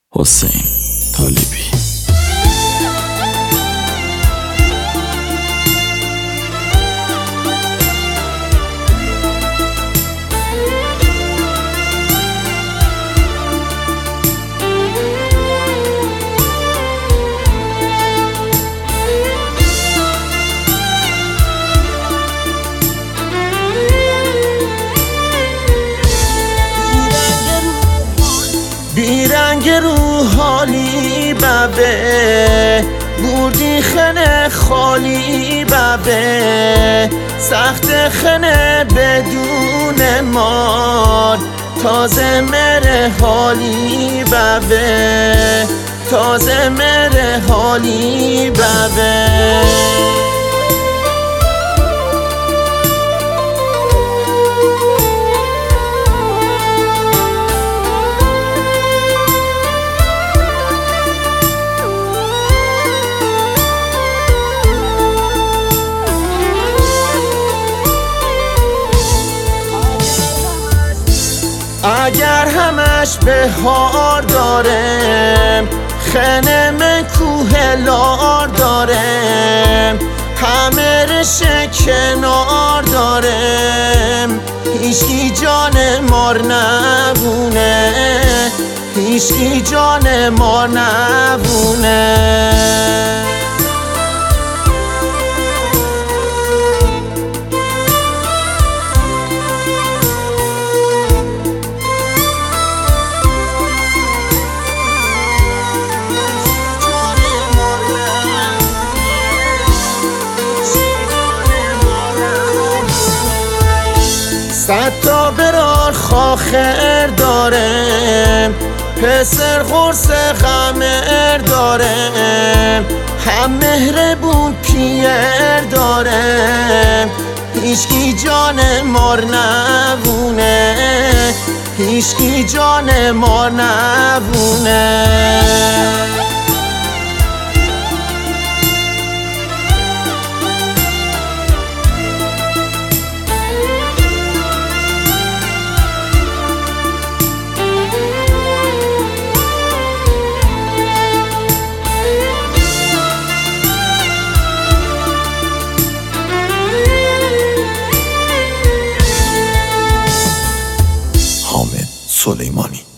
حسین طالبی. بیرنگ رو حالی ببه بردی خنه خالی ببه سخت خنه بدون مار تازه مره حالی ببه تازه مره حالی ببه اگر همش بهار دارم خنه من کوه لار دارم همه رشه کنار دارم هیچکی جان مار نبونه هیچکی جان مار نبونه صد تا برار خاخر دارم پسر قرص غمر دارم هم مهربون پیر دارم هیچکی جان مار نبونه هیچکی جان مار نبونه حامد سلیمانی.